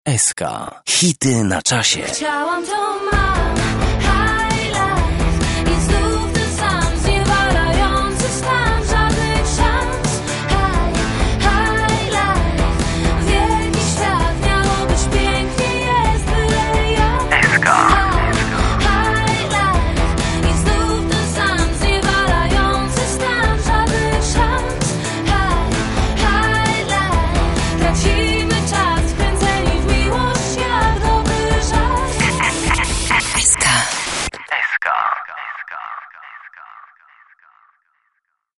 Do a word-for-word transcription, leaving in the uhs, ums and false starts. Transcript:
S K. Hity na czasie. Chciałam to mam.